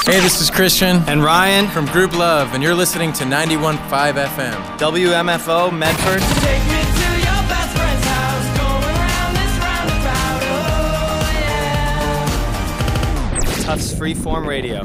Hey, this is Christian and Ryan from Group Love, and you're listening to 91.5 FM. WMFO Medford. Take me to your best friend's house, going round this roundabout, oh yeah. Tufts Freeform Radio.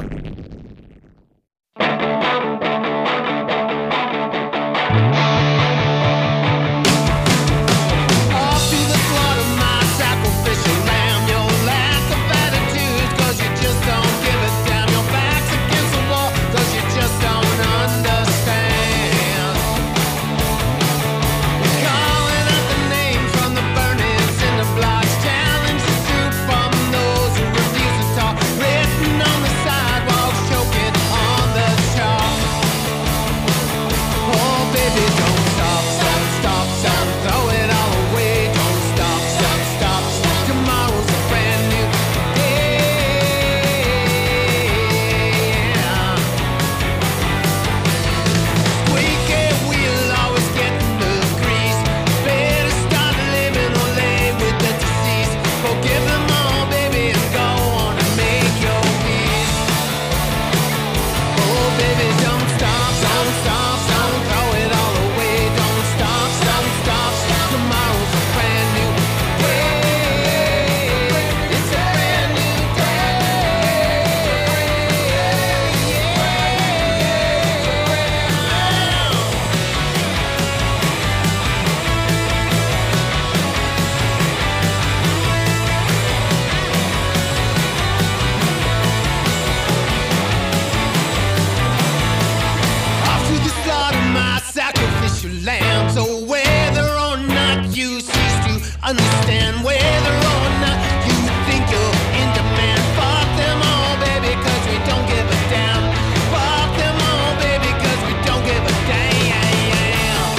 Understand whether or not you think you're in demand. Fuck them all, baby, cause we don't give a damn. Fuck them all, baby, cause we don't give a damn.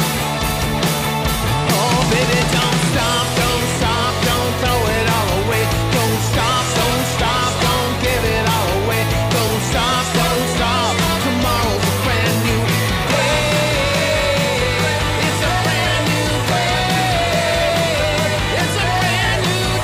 Oh, baby, don't stop, don't throw it all away. Don't stop, don't give it all away. Don't stop, tomorrow's a brand new day. It's a brand new day. It's a brand new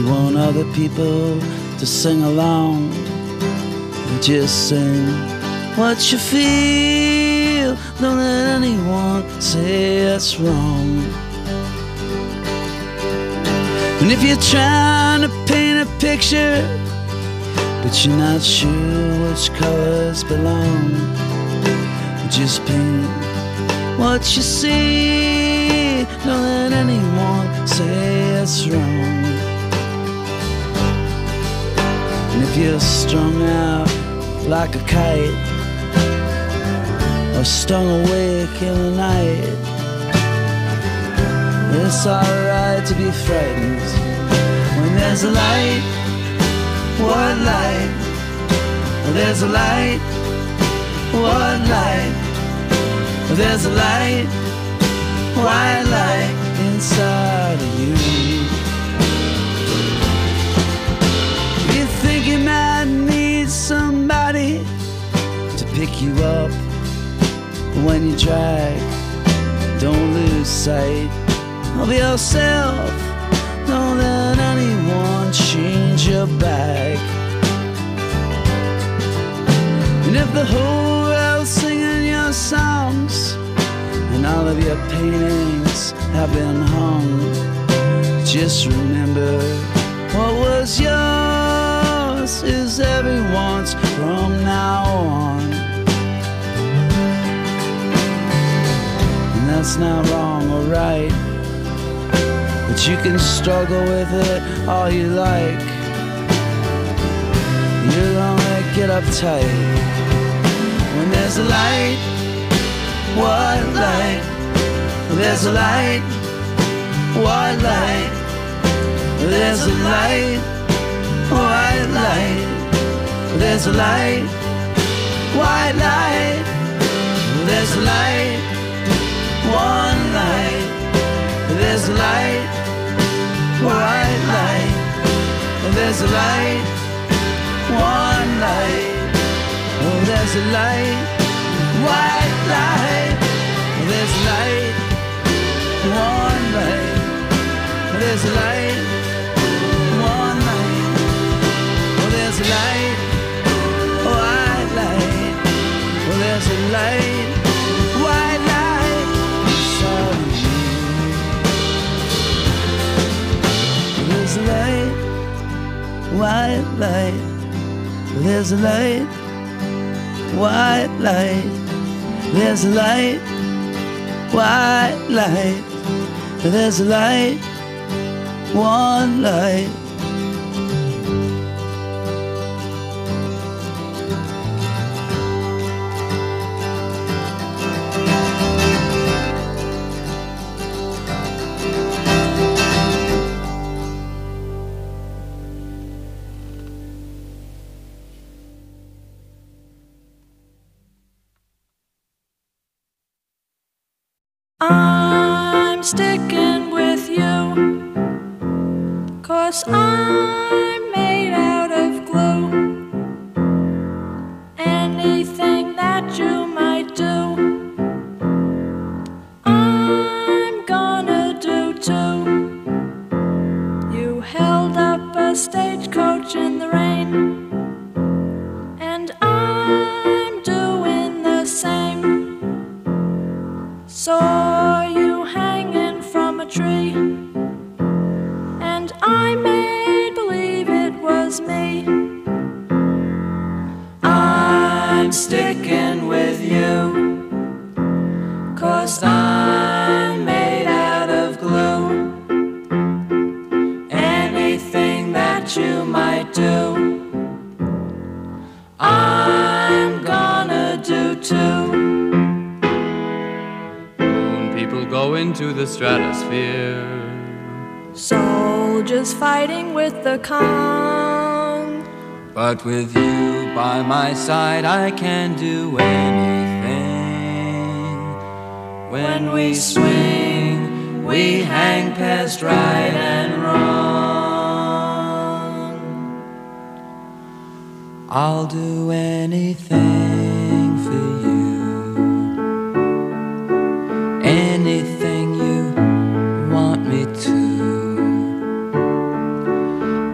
You want other people to sing along. You just sing what you feel. Don't let anyone say it's wrong. And if you're trying to paint a picture, but you're not sure which colors belong, just paint what you see. Don't let anyone say it's wrong. And if you're strung out like a kite, or stung awake in the night, it's alright to be frightened when there's a light. What light? There's a light. What light? There's a light. White light inside of you. You think you might need somebody to pick you up when you drag. Don't lose sight of yourself. Don't let anyone change your bag. And if the whole world's singing your songs and all of your paintings have been hung, just remember what was yours is everyone's from now on. And that's not wrong or right, but you can struggle with it all you like. You'll only get uptight when there's a light. What light? There's a light. What light? There's a light. White light. There's a light. White light. There's a light. One light. There's a light. White light. There's a light. One light. Oh, there's a light. White light. There's a light. One light. There's a light. One light. Oh, there's a light. White light. Oh, there's a light. White light inside of you. There's a light. White light. There's a light. White light. There's a light. White light. There's a light. One light. I'm sticking with you, 'cause I'm made out of glue. Anything that you might do, I'm gonna do too. You held up a stagecoach in the rain, and I'm doing the same. Saw you hanging from a tree, and I made believe it was me. I'm sticking with you, 'cause I'm made out of glue. Anything that you might do, I'm gonna do too. Go into the stratosphere. Soldiers fighting with the calm. But with you by my side, I can do anything. When we swing, we hang past right and wrong. I'll do anything for you. Anything you want me to.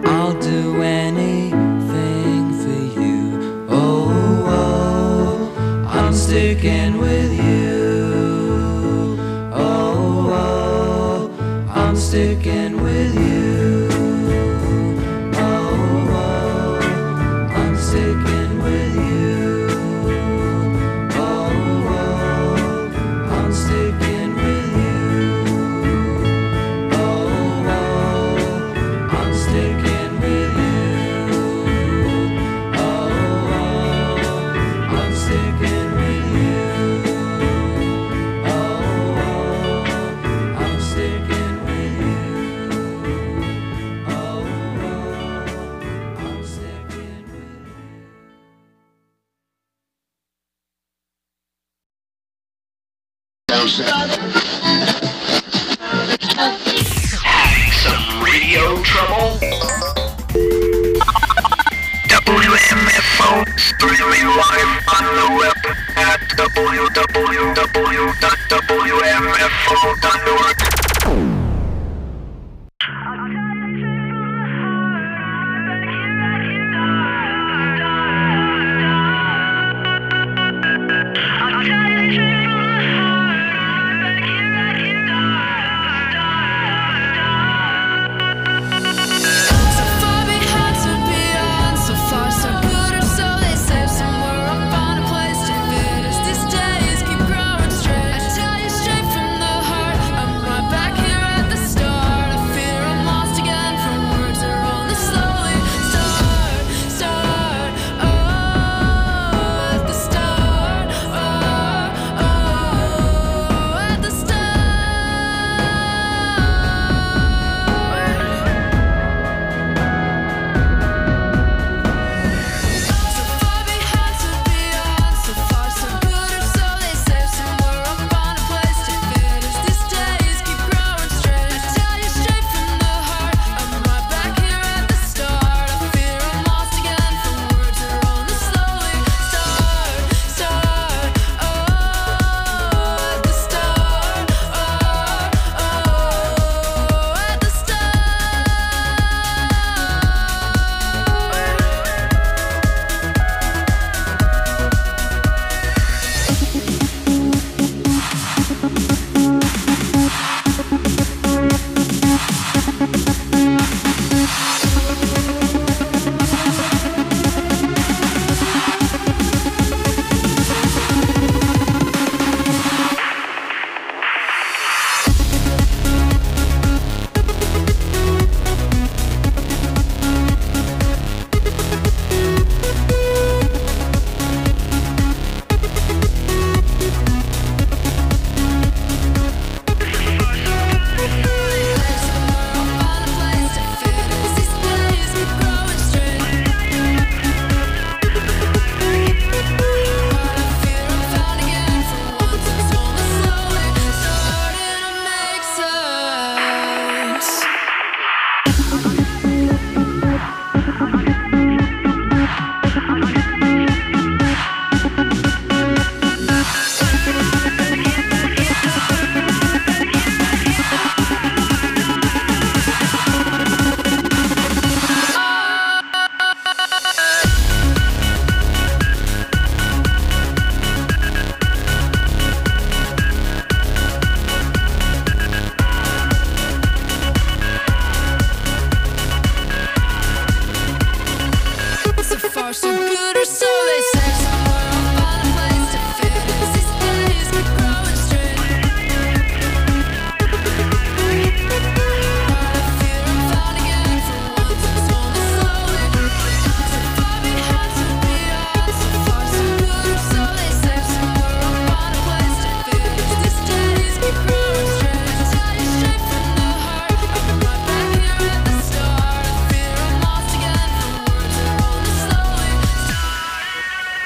sticking with you. Oh, oh, I'm sticking with you. Oh, oh, I'm sticking with you. Oh, oh, I'm sticking with you. Oh, oh, I'm sticking with you. Oh, oh, I'm sticking with you. Oh, oh, I'm sticking with you. Oh, oh, I'm sticking with you. Some radio trouble? WMFO streaming live on the web at www.wmfo.org. So far behind to beyond, so far so good, or so they say. Somewhere up on a place to fit as these days keep growing straight. I tell you straight from the heart, I'm right back here at the start. I fear I'm lost again from words that only slowly start. Oh, at the start. Oh, at the start. So far behind to beyond, so far so good, or so they say. Somewhere up on a place to fit as these days keep growing straight. I tell you straight from the heart, I'm right back here at the start. I fear I'm lost again from words that only slowly start. Oh, at the start. Oh, at the start. So far so good, or so they say. Somewhere up on a place to fit as these days keep growing straight. I fear I'm found again for once, it's only slowly. So far behind to beyond, so far so good, or so they say. Somewhere up on a place to fit as these days keep growing straight. I tell you straight from the heart, I'm right back here at the start. I fear I'm lost again from words that only slowly start.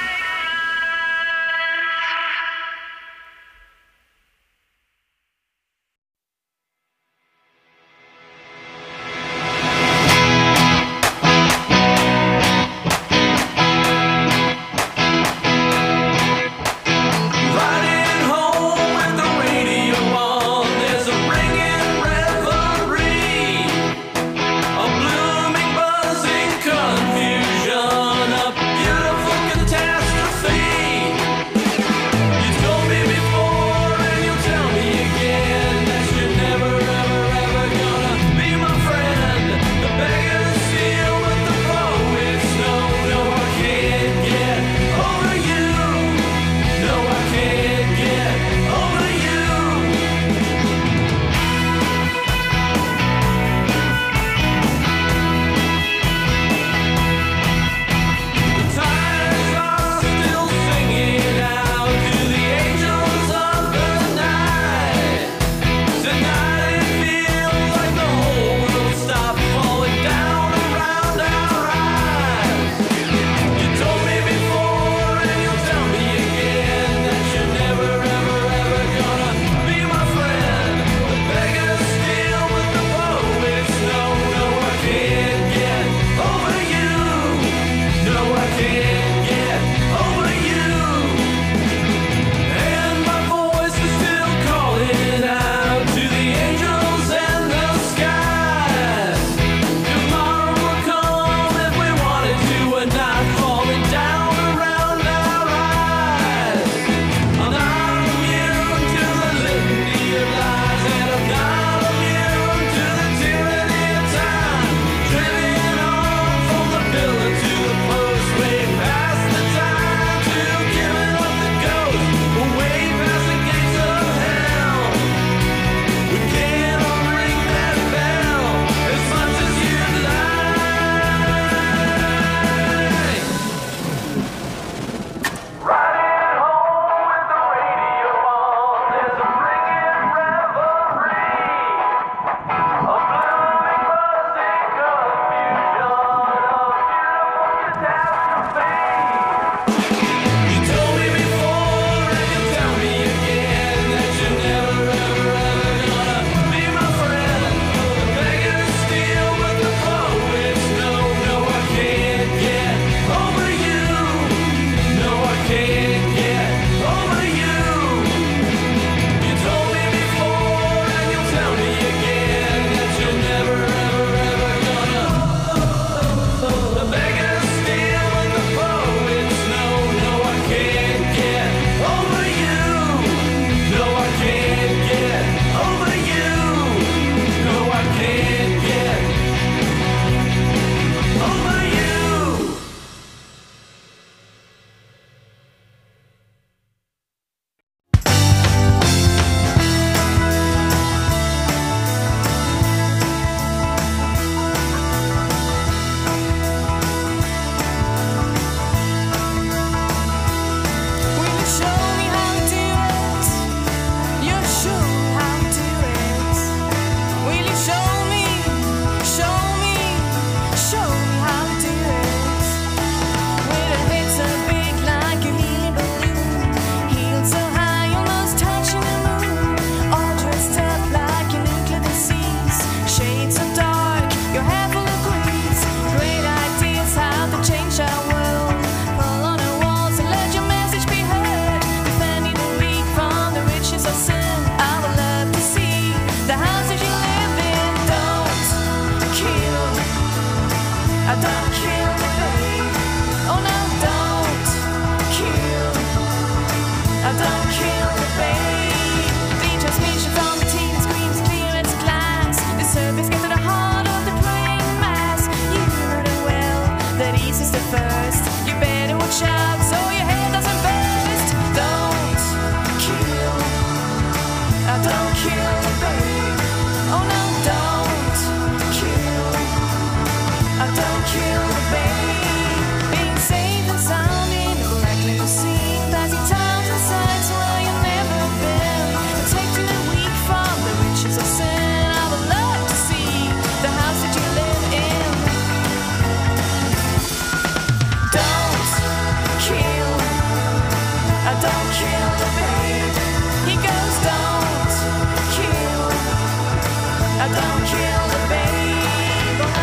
don't kill the babe. Oh no,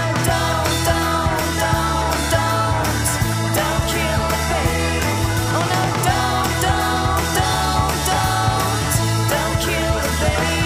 don't kill the babe. Oh no, don't kill the babe.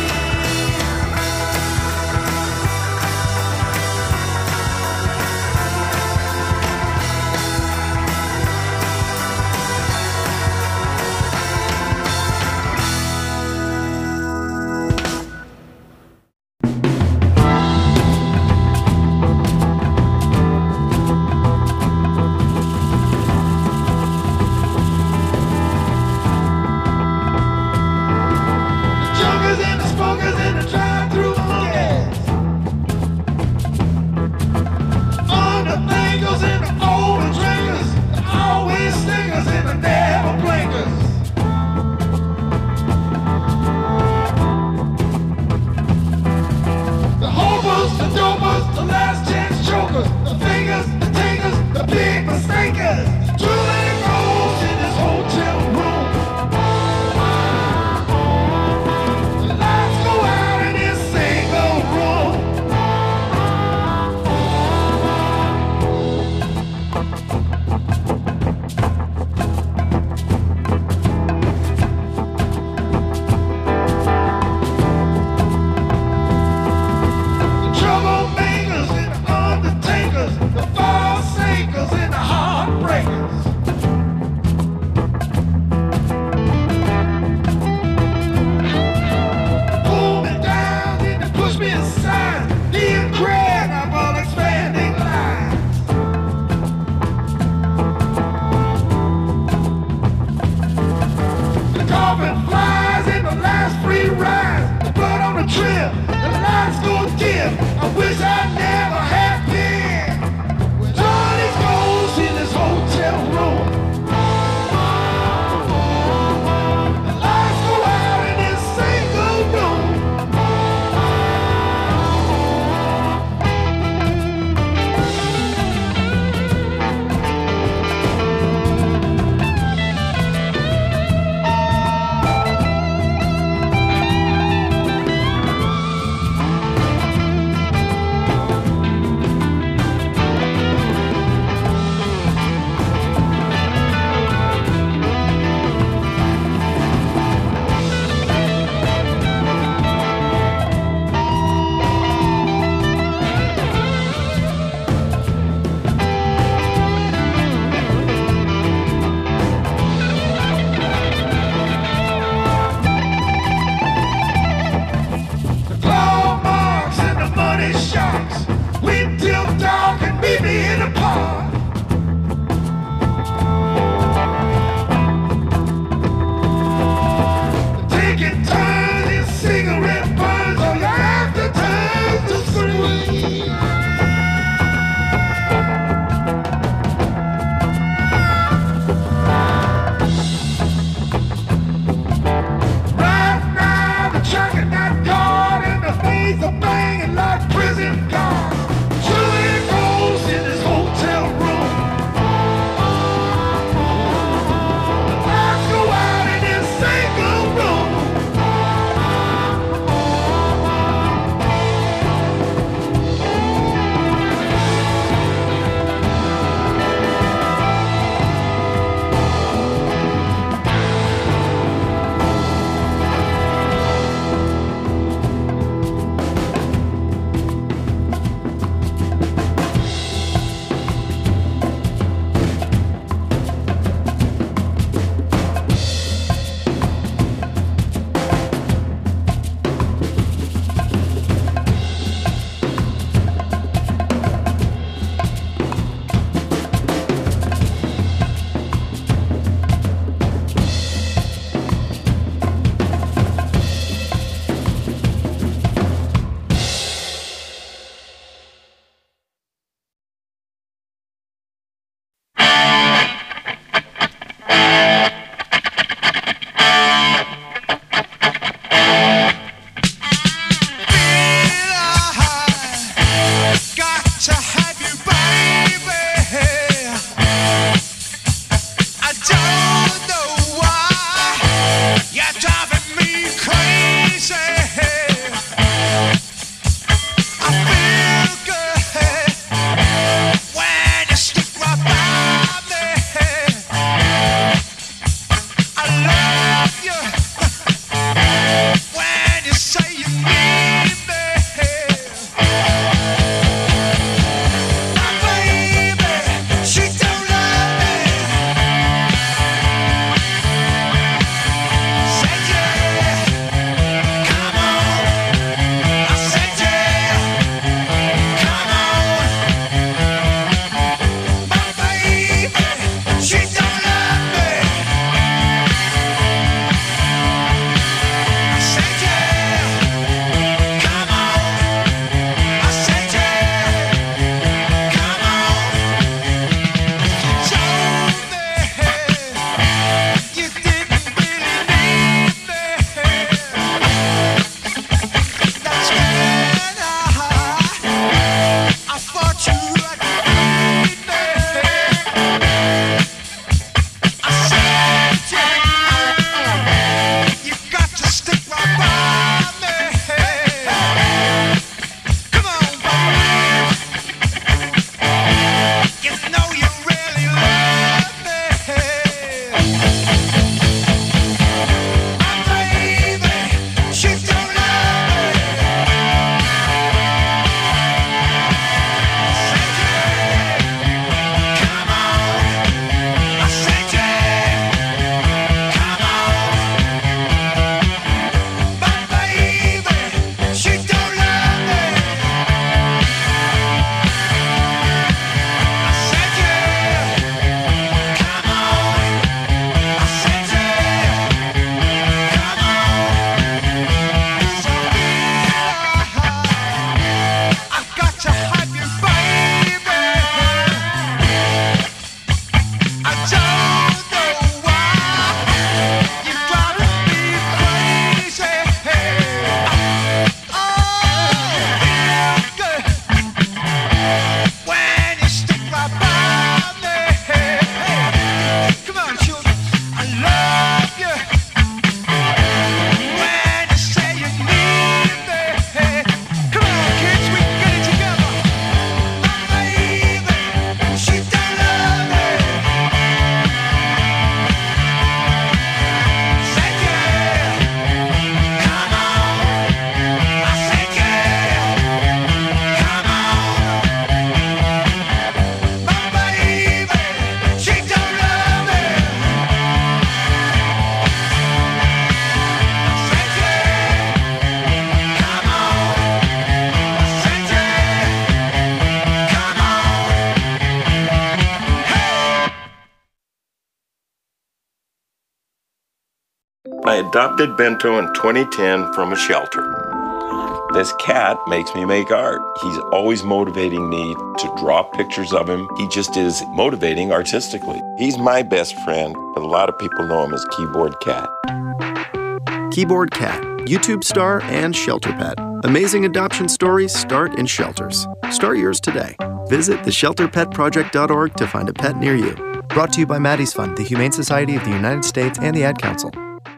I adopted Bento in 2010 from a shelter. This cat makes me make art. He's always motivating me to draw pictures of him. He just is motivating artistically. He's my best friend, but a lot of people know him as Keyboard Cat. Keyboard Cat, YouTube star and shelter pet. Amazing adoption stories start in shelters. Start yours today. Visit theshelterpetproject.org to find a pet near you. Brought to you by Maddie's Fund, the Humane Society of the United States, and the Ad Council.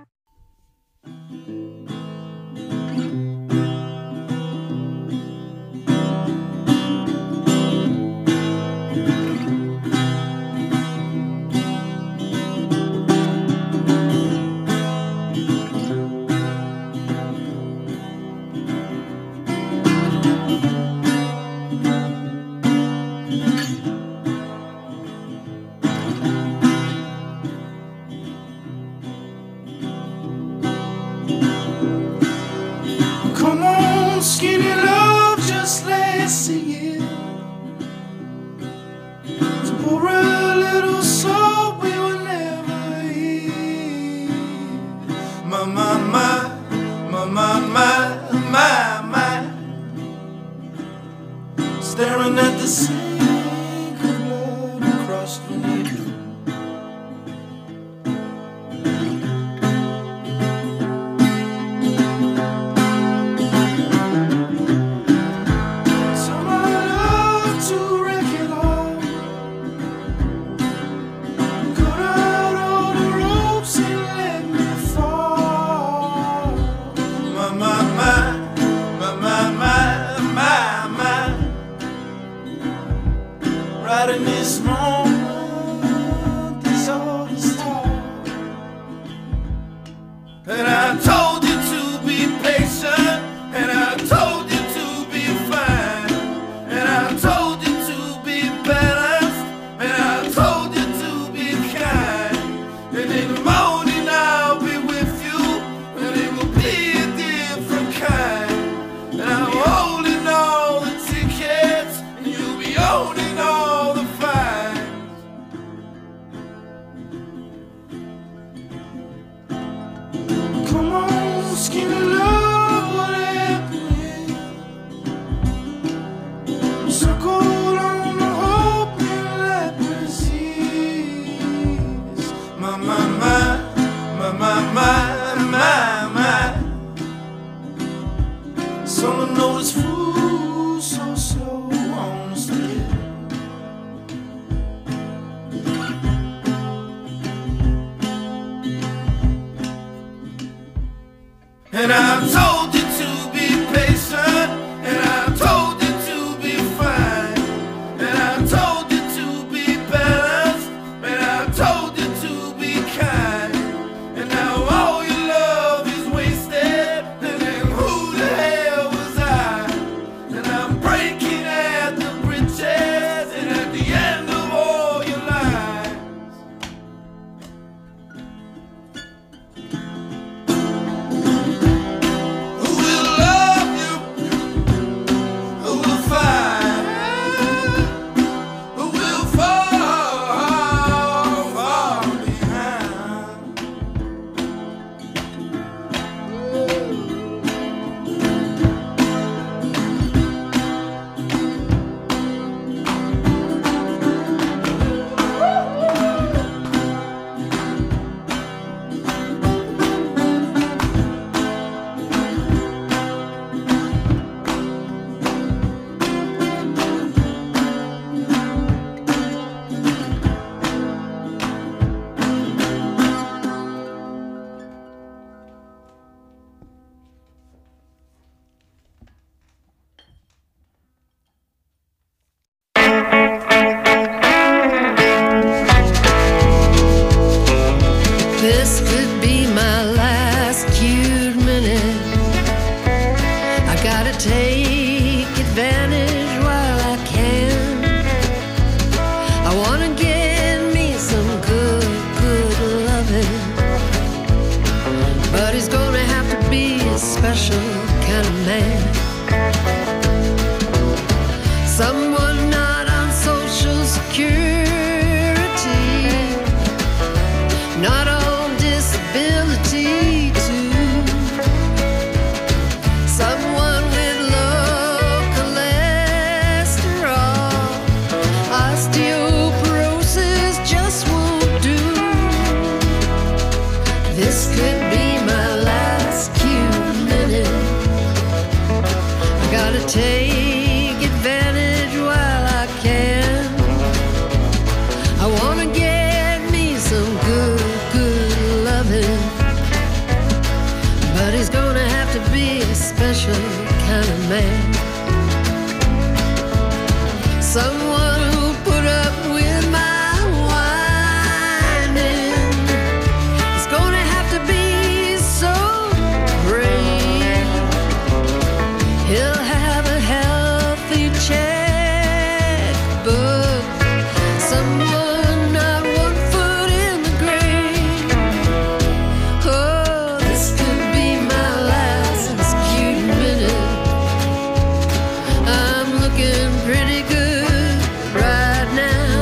Come on, skinny love, just let's sing it. To pour a little soul we will never hear. My, my, my, my, my, my, my, my. Staring at the sink of blood across the knee. Right in this moment, this all is talk. And I told you to be patient, and I told you to be fine, and I told you to be balanced, and I told you to be kind. And in the morning I'll be with you, and it will be a different kind. And I'm holding all the tickets, and you'll be owning all the fines. Come on, skinny love, what happened? Circle on the hope and let persist. My, my, my, my, my, my, my, my. Someone noticed food so slow on the stairs. And I told you to be patient, and I told you to be fine, and I told you to be balanced, and I told you to be kind. And now all your love is wasted, and then who the hell was I? And I'm breaking at the bridges, and at the end of all your lies. Who will love you? Who will find? Who will fall behind? This could be my last cute minute. I gotta take advantage while I can. I wanna get me some good loving, but he's gonna have to be a special kind of man. Someone not on Social Security, not on disability, This could be my last cute minute. I gotta take advantage while I can. I wanna get me some good loving, but he's gonna have to be a special kind of man. Someone who'll put up with my whining. It's gonna have to be so brave. He'll have a healthy checkbook. Someone not one foot in the grave. Oh, this could be my last cute minute. I'm looking pretty good right now.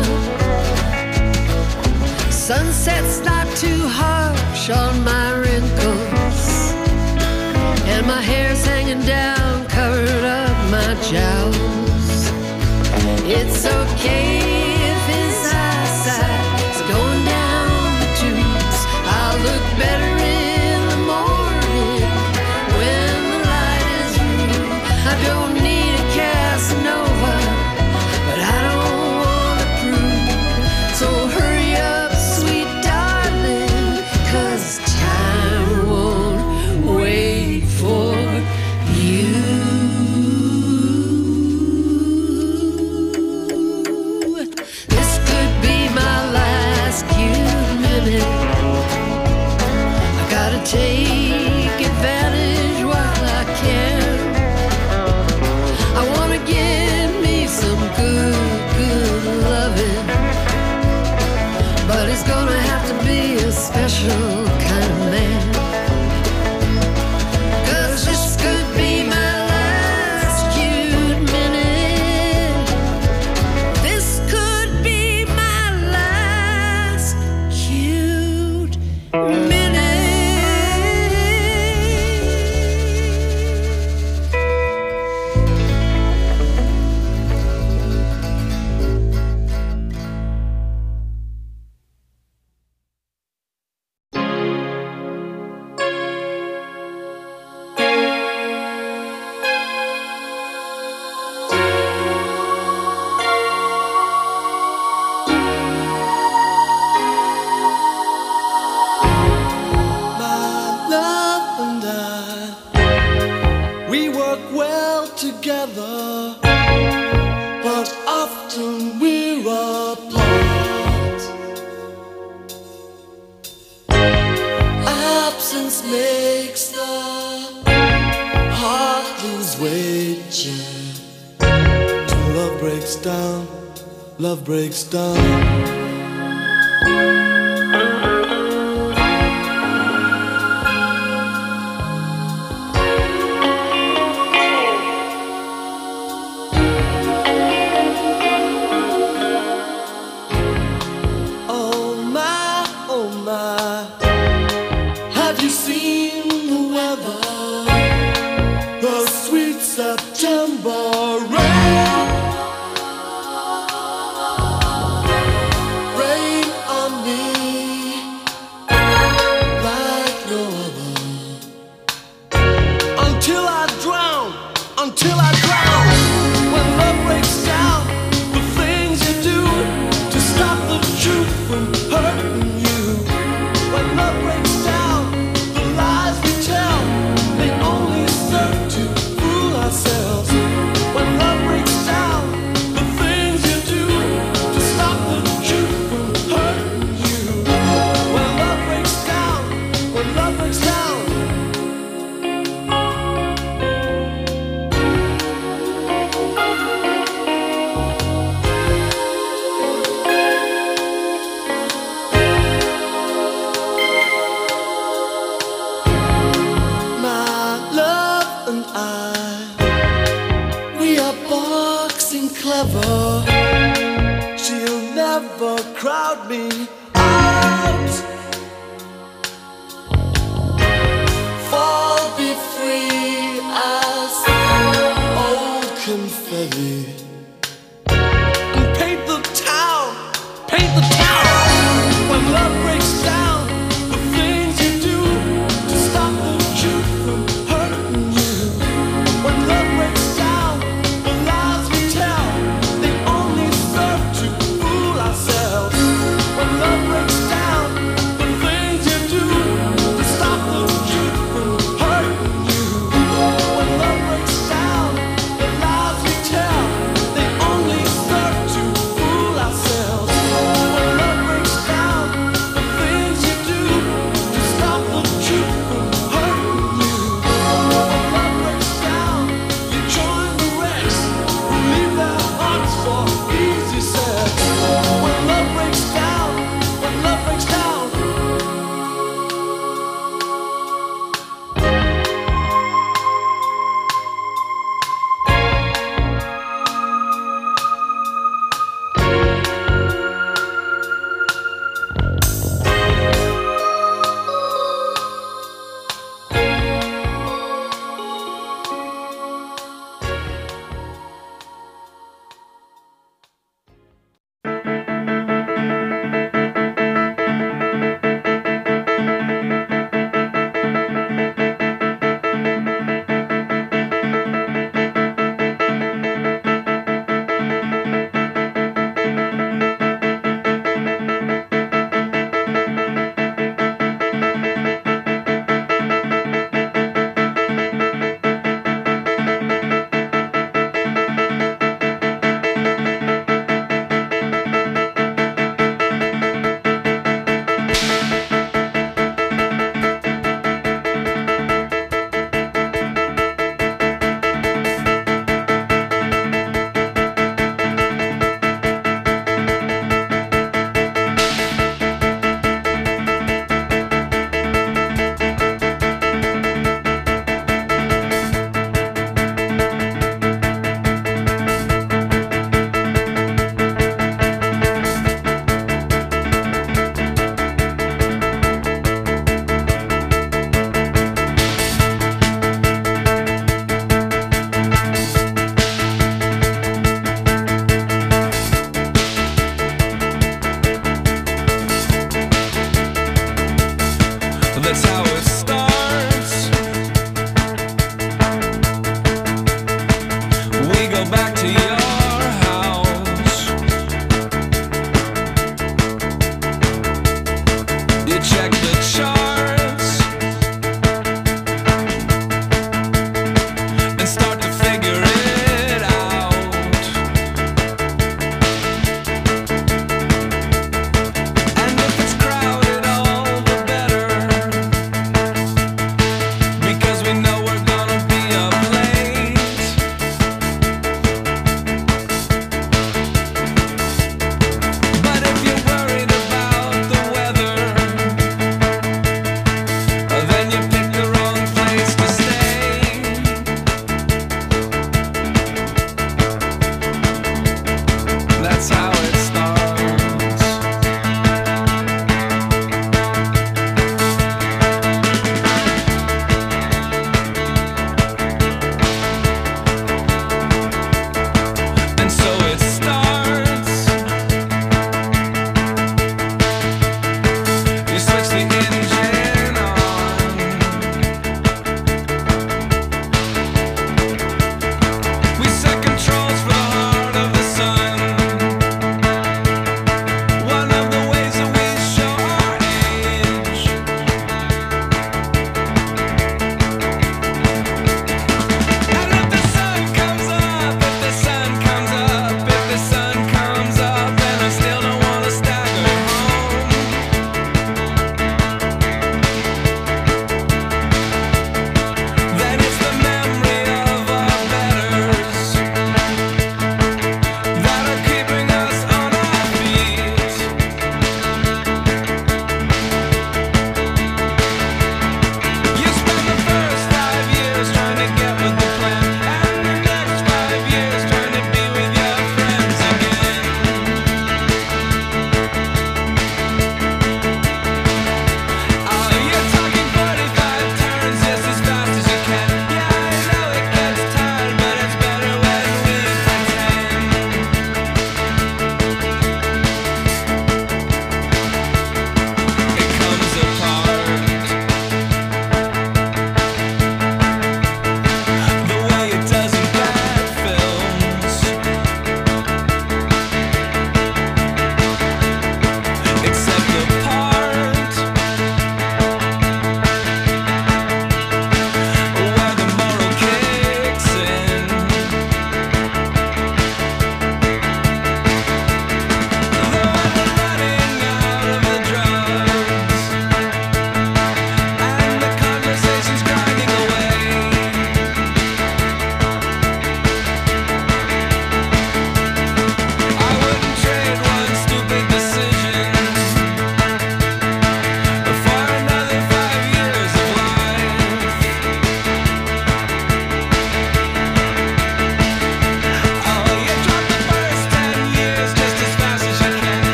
Sunset's not too harsh on my wrinkles, and my hair's hanging down, covered up my jowls. It's okay if his eyesight is going down the tubes. I'll look better in the morning when the light is through. I don't need a Casanova, but I don't want to prove. So hurry up, sweet darling, 'cause time won't wait for you. This could be my last cute minute. I gotta take advantage while I can. I wanna get me some good loving, but it's gonna have to be a special kind of man. 'Cause this could be my last cute minute. This could be my last cute minute. My love and I, we work well together, but often we're apart. Absence makes the heart lose weight, yeah. Till love breaks down, love breaks down. Oh my, have you seen the weather? The sweet September rain. Rain on me like no other. Until I drown, until I drown. When love breaks down, the things you do to stop the truth from hurting you. When love breaks down, the lies That's how it starts. We go back to your house. You check the charts and start to figure it out. And if it's crowded, all the better.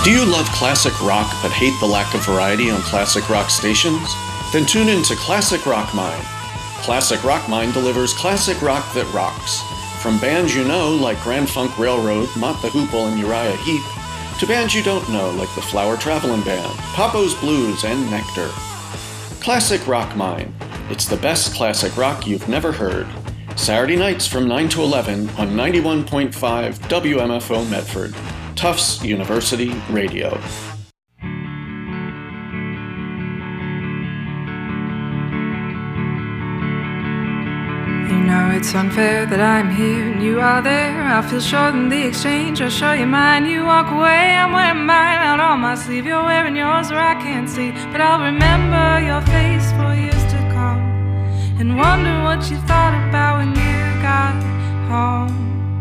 Do you love classic rock but hate the lack of variety on classic rock stations? Then tune in to Classic Rock Mind. Classic Rock Mind delivers classic rock that rocks. From bands you know like Grand Funk Railroad, Mott the Hoople, and Uriah Heep, to bands you don't know like the Flower Traveling Band, Papo's Blues, and Nectar. Classic Rock Mind. It's the best classic rock you've never heard. Saturday nights from 9 to 11 on 91.5 WMFO Medford. Tufts University Radio. You know it's unfair that I'm here and you are there. I feel short in the exchange. I'll show you mine. You walk away, I'm wearing mine out on my sleeve. You're wearing yours where I can't see, but I'll remember your face for years to come and wonder what you thought about when you got home.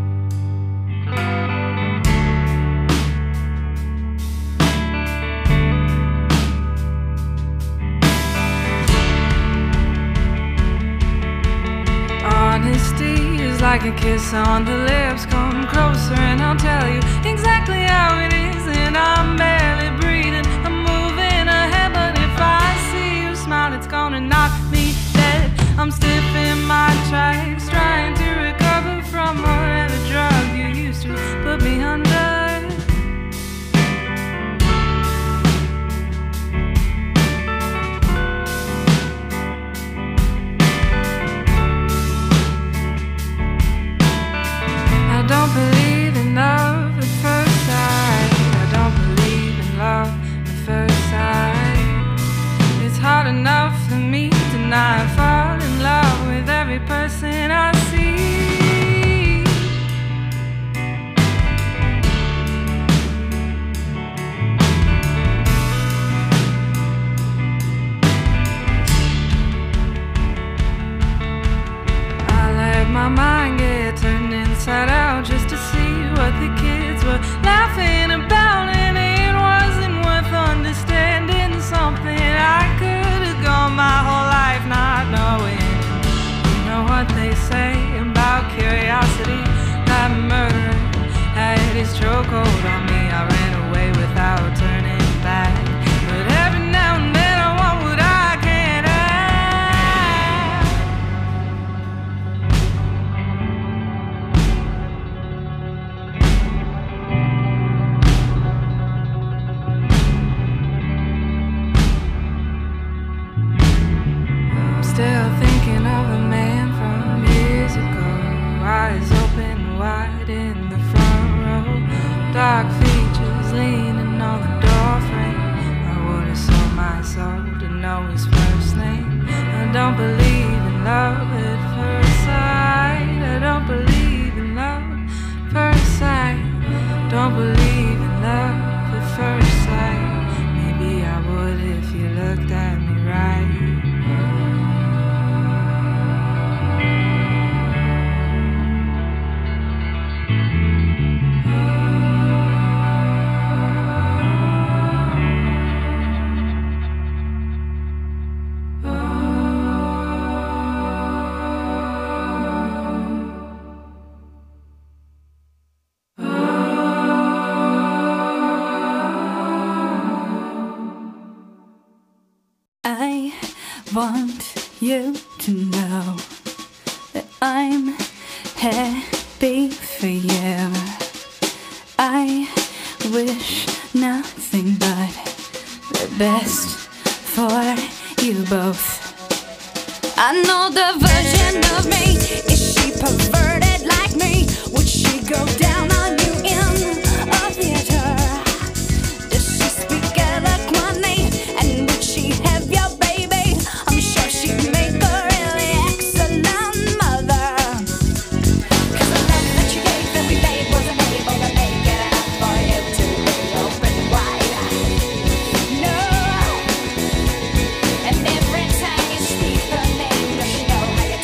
Honesty is like a kiss on the lips. Come closer and I'll tell you exactly how it is. And I'm barely breathing, I'm moving ahead, but if I see you smile, it's gonna knock me dead. I'm stiff in my tracks, trying to recover from whatever drug you used to put me under. I don't believe in love at first sight. I don't believe in love at first sight. It's hard enough for me to not fall in love with every person I see. I let my mind get turned inside out just to see what the kids were laughing about, and it wasn't worth understanding something I could have gone my whole life not knowing. You know what they say about curiosity? That murderer had his chokehold on me. I ran away without turning back, but every now and then I want what I can't have. Still thinking of a man from years ago, eyes open wide in the front row, dark features leaning on the doorframe. I would have sold my soul to know his first name. I don't believe in love at first sight. I don't believe in love at first sight. Don't believe in love at first sight. Maybe I would if you looked at me right. I want you to know that I'm happy for you. I wish nothing but the best for you both. I know the version of me. Is she perverted like me? Would she go down on you in a theater? Does she speak eloquently? And would she have your baby? I'm sure she'd make a really excellent mother. 'Cause the love that you gave that we made wasn't able to make it enough for you to be open wide. No. And every time you speak her name, does she know how you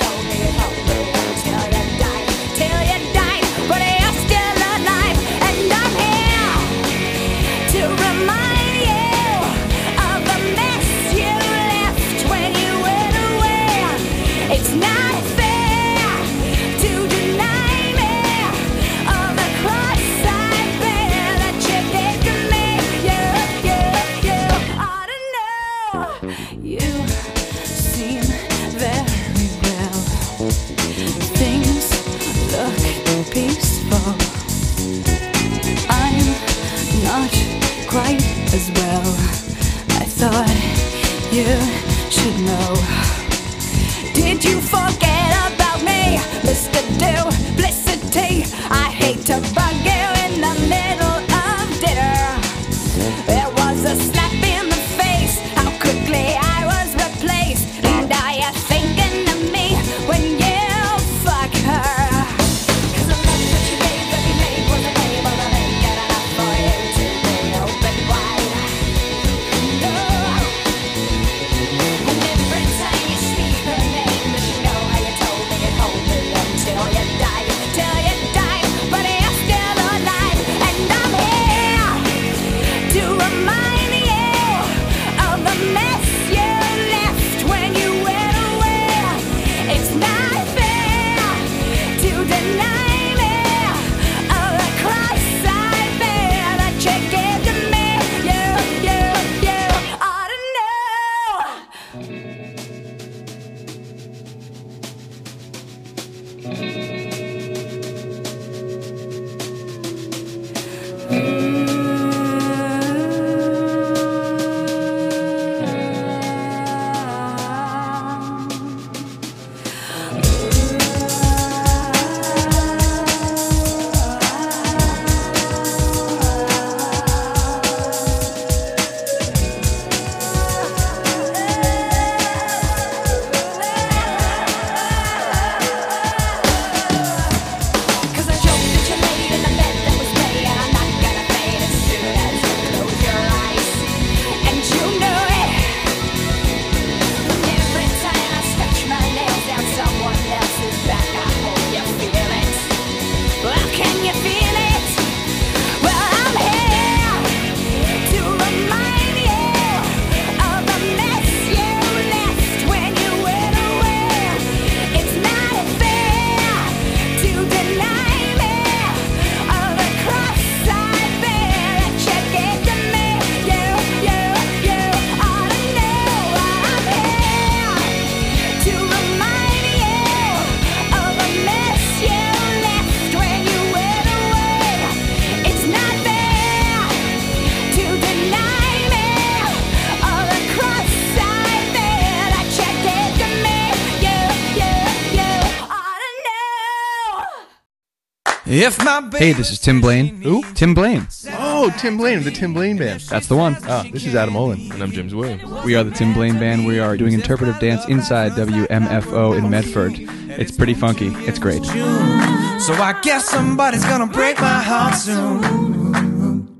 Hey, this is Tim Blaine. Who? Tim Blaine. Oh, Tim Blaine of the Tim Blaine Band. That's the one. This is Adam Olin. And I'm James Williams. We are the Tim Blaine Band. We are doing interpretive dance inside WMFO in Medford. It's pretty funky. It's great. So I guess somebody's gonna break my heart soon.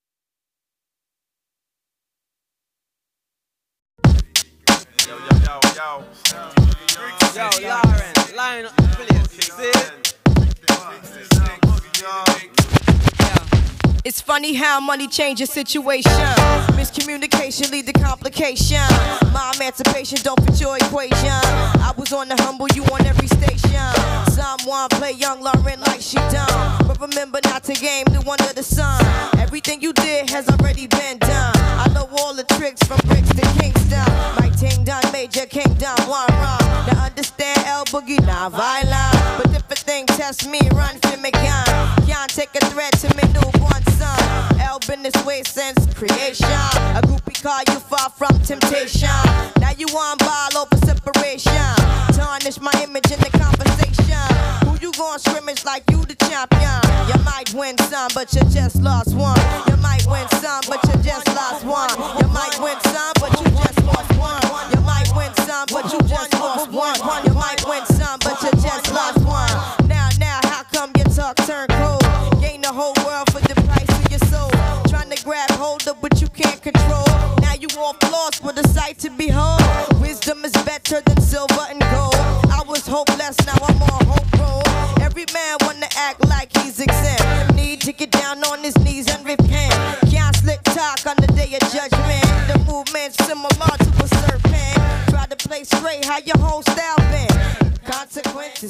Yo, Lauren, please. It's funny how money changes situation. Miscommunication lead to complication. My emancipation don't fit your equation. I was on the humble, you on every station. Someone play young Lauren like she done, but remember not to game new under the sun. Everything you did has already been done. I know all the tricks from bricks to Kingston. My ting done, Major Kingdom, one wrong. Now understand L Boogie, not violent, but if a thing test me, run for me gun. Can't take a threat to me newborn son. L been this way since creation. A groupie call you far from temptation. Now you on ball over separation. Tarnish my image in the conversation. Who you gon' scrimmage like you the champion? You might win some, but you just lost one. You might win some, but you just lost one. You might win some, but you just lost one. You might win some, but you just lost one. You might win some, but you just lost one. Now, how come your talk turn cold? Gain the whole world for the price of your soul. Trying to grab hold of what you can't control. Now you off lost with a sight to behold. Wisdom is better than silver and gold. I was hopeless, now I'm on hope roll. Every man wanna act like he's exempt. Need to get down on his knees and repent. Can't slick talk on the day of judgment. The movement's similar to a serpent. Try to play straight, how your whole style been. Consequences